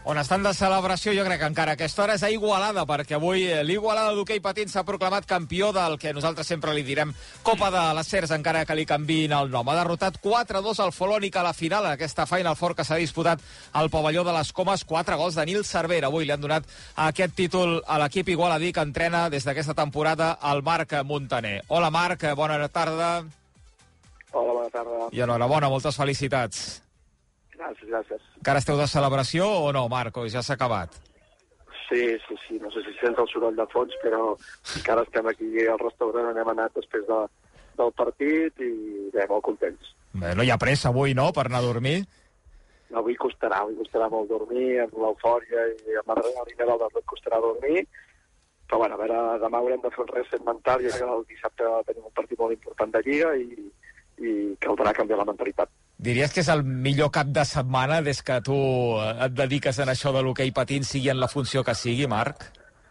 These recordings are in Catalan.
On estan de celebració, jo crec que encara a aquesta hora és a Igualada, perquè avui l'Igualada d'hoquei patins s'ha proclamat campió del que nosaltres sempre li direm Copa de les Cers, encara que li canviïn el nom. Ha derrotat 4-2 al Folònic a la final, en aquesta Final Four que s'ha disputat al pavelló de les Comes. 4 gols de Nil Cervera. Avui li han donat aquest títol a l'equip igualadí que entrena des d'aquesta temporada el Marc Montaner. Hola Marc, bona tarda. Hola, bona tarda. I enhorabona, moltes felicitats. Gràcies. Encara esteu de celebració o no, Marc? O ja s'ha acabat? Sí. No sé si sents el soroll de fons, però encara estem aquí al restaurant on hem anat després del partit i bé, molt contents. Bé, no hi ha pressa avui, no?, per anar a dormir? Avui costarà molt dormir, amb l'eufòria i amb l'adrenalina del tot costarà dormir, però bueno, a veure, demà haurem de fer un reset mental, ja que el dissabte tenim un partit molt important de Lliga i caldrà canviar la mentalitat. Diries que és el millor cap de setmana des que tu et dediques en això de l'hoquei patins, sigui en la funció que sigui, Marc?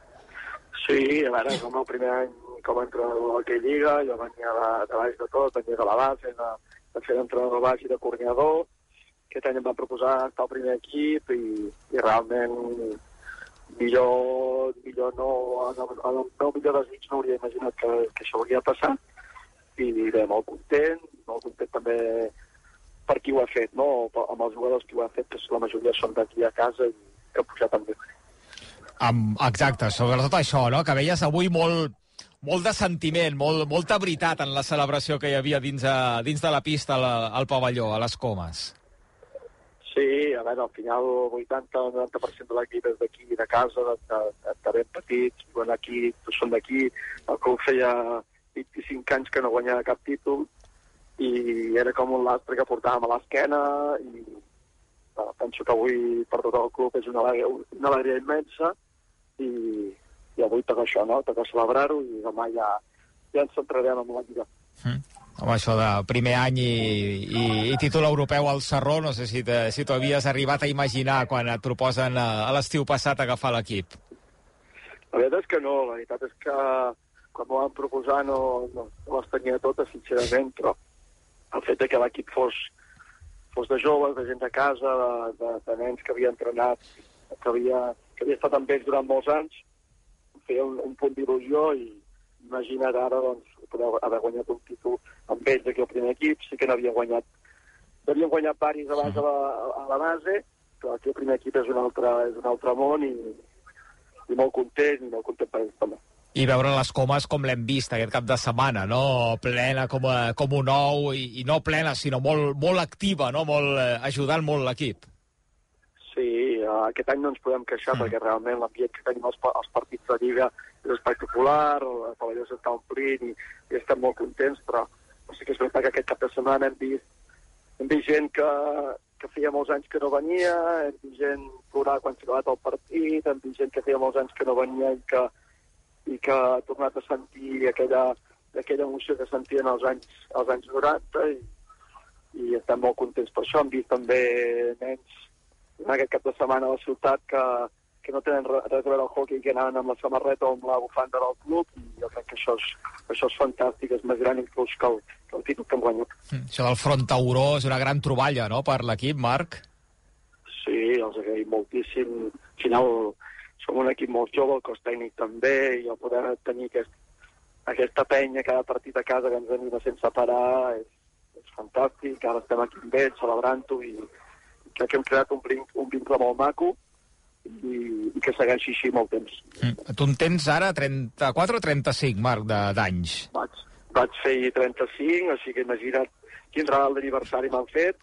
Sí, a veure, com el primer any com a entrenador de l'hoquei Lliga, jo venia de baix de tot, venia de la base, de fer d'entrenador baix i de coordinador. Aquest any em van proposar estar al primer equip i realment millor no, el meu millor desig no hauria imaginat que això hauria passat, i bé, molt content també per qui ho ha fet, no? Amb els jugadors qui ho ha fet, que la majoria són d'aquí a casa i que han pujat també. Exacte, sobretot això, no?, que veies avui molt de sentiment, molta veritat en la celebració que hi havia dins de la pista al pavelló, a les Comes. Sí, a veure, al final el 80-90% de l'equip és d'aquí, de casa, de ben petits, viuen aquí, són d'aquí. El club feia 25 anys que no guanyava cap títol i era com un lastre que portàvem a l'esquena i penso que avui per tot el club és una alegria immensa i avui toca això, no? Toca celebrar-ho i demà ja ens centrarem en la Lliga. Home, això de primer any i títol europeu al Sarró, no sé si tu havies arribat a imaginar quan et proposen a l'estiu passat agafar l'equip. La veritat és que no, la veritat és que quan m'ho van proposar no les tenia totes, sincerament, però el fet que l'equip fos de joves, de gent de casa, de nens que havia entrenat, que havia estat amb ells durant molts anys, em feia un punt d'il·lusió i imagina't ara doncs, poder haver guanyat un títol amb ells aquí al primer equip. Sí que n'havien guanyat varis abans a la base, però aquí el primer equip és un altre món i molt content per ells també. I veure les Comes com l'hem vist aquest cap de setmana, no? Plena com un ou, i no plena, sinó molt activa, no? Ajudant molt l'equip. Sí, aquest any no ens podem queixar perquè realment l'ambient que tenim als partits de Lliga és espectacular, el pavelló s'està omplint i estem molt contents, però sí que és veritat que aquest cap de setmana hem vist gent que feia molts anys que no venia, hem vist gent plorar quan s'ha acabat el partit, hem vist gent que feia molts anys que no venia i que ha tornat a sentir aquella emoció que sentien als anys 90 i estem molt contents per això. Hem vist també nens en aquest cap de setmana a la ciutat que no tenen res a veure al hockey, que anaven amb la samarreta o amb la bufanda del club, i jo crec que això és fantàstic, és més gran inclús que el títol que hem guanyat. Això del Front Tauró és una gran troballa, no?, per l'equip, Marc? Sí, els agraïm moltíssim. Al final som un equip molt jove, el cos tècnic també, i el poder tenir aquesta penya cada partit a casa que ens anima sense parar és fantàstic. Ara estem aquí amb ells celebrant-ho i crec que hem creat un vincle molt maco i que segueixi així molt temps. Tu en tens ara 34 o 35, Marc, d'anys? Vaig fer 35, així que imagina't quin regal d'aniversari m'han fet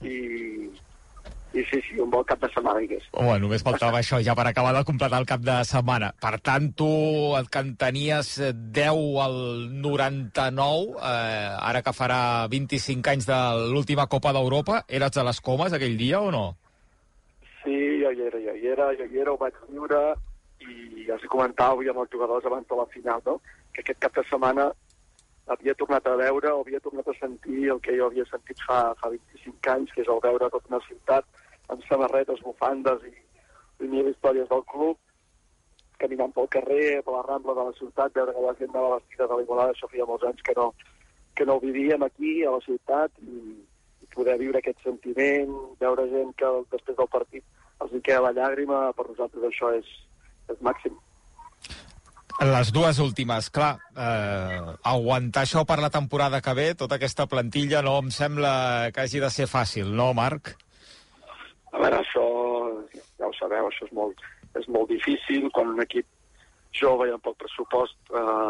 i sí, un bon cap de setmana, digués. Home, només faltava això, ja per acabar de completar el cap de setmana. Per tant, tu, que en tenies 10 al 99, ara que farà 25 anys de l'última Copa d'Europa, eres a les Comes aquell dia o no? Sí, jo hi era, ho vaig viure, i ja us comentava avui amb els jugadors abans de la final, no?, que aquest cap de setmana havia tornat a veure o havia tornat a sentir el que jo havia sentit fa 25 anys, que és el veure tota una ciutat amb samarretes, bufandes i mil històries del club, caminant pel carrer, per la Rambla de la ciutat, veure que la gent anava vestida de l'Igualada. Això feia molts anys que no ho vivíem aquí, a la ciutat, i poder viure aquest sentiment, veure gent que després del partit els hi queda la llàgrima, per nosaltres això és màxim. Les dues últimes, clar, aguantar això per la temporada que ve, tota aquesta plantilla, no em sembla que hagi de ser fàcil, no, Marc? A veure, això, ja ho sabeu, això és molt difícil. Quan un equip jove i amb poc pressupost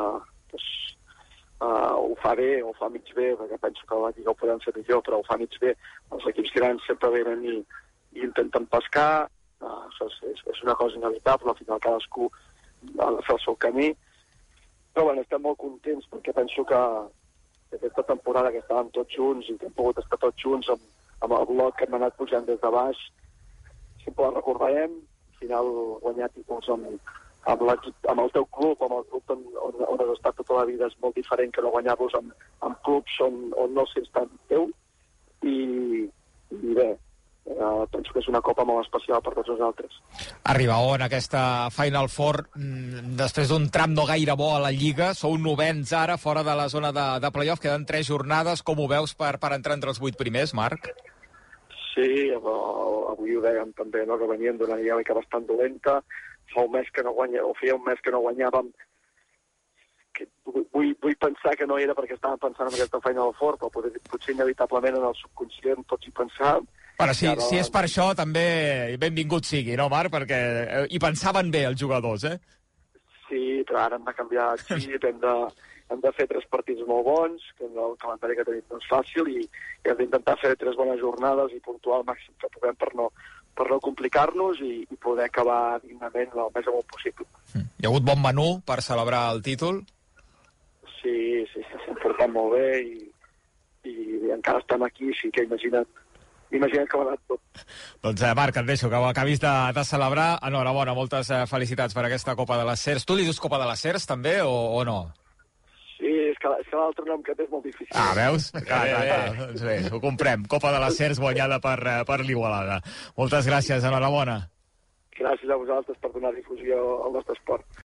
ho fa bé, o ho fa mig bé, perquè penso que la Lliga ho podem fer millor, però ho fa mig bé. Els equips grans sempre venen i intenten pescar. Això és una cosa inevitable, al final cadascú ha de fer el seu camí. Però bueno, estem molt contents perquè penso que aquesta temporada que estàvem tots junts i que hem pogut estar tots junts amb el bloc que hem anat pujant des de baix, sempre la recordarem. Al final guanyar títols amb el teu club, amb el club on has estat tota la vida, és molt diferent que no guanyar-los amb clubs on no sents tant teu. I bé, penso que és una copa molt especial per tots nosaltres. Arribau en aquesta Final Four després d'un tram no gaire bo a la Lliga. Sou novens ara, fora de la zona de playoff. Queden 3 jornades. Com ho veus per entrar entre els 8 primers, Marc? Sí, avui ho dèiem també, no? Que veníem d'una dinàmica bastant dolenta. Feia un mes que no guanyàvem. Vull pensar que no era perquè estàvem pensant en aquesta Final Four, però potser inevitablement en el subconscient tots hi pensàvem. Bueno, si és per això, també benvingut sigui, no, Marc? Perquè hi pensaven bé els jugadors, eh? Sí, però ara hem de canviar el xip, hem de fer 3 partits molt bons, que el calendari que tenim no és fàcil, i hem d'intentar fer 3 bones jornades i puntuar el màxim que puguem per no complicar-nos i poder acabar dignament el més amunt possible. Hi ha hagut bon menú per celebrar el títol? Sí, s'han portat molt bé i encara estem aquí, sí que imagina't com ha anat tot. Doncs Marc, et deixo que ho acabis de celebrar. Enhorabona, moltes felicitats per aquesta Copa de les Sers. Tu li dius Copa de les Sers també o no? Sí, és que l'altre nom que té és molt difícil. Veus? Doncs bé, ho comprem. Copa de les Sers guanyada per l'Igualada. Moltes gràcies, enhorabona. Gràcies a vosaltres per donar difusió al nostre esport.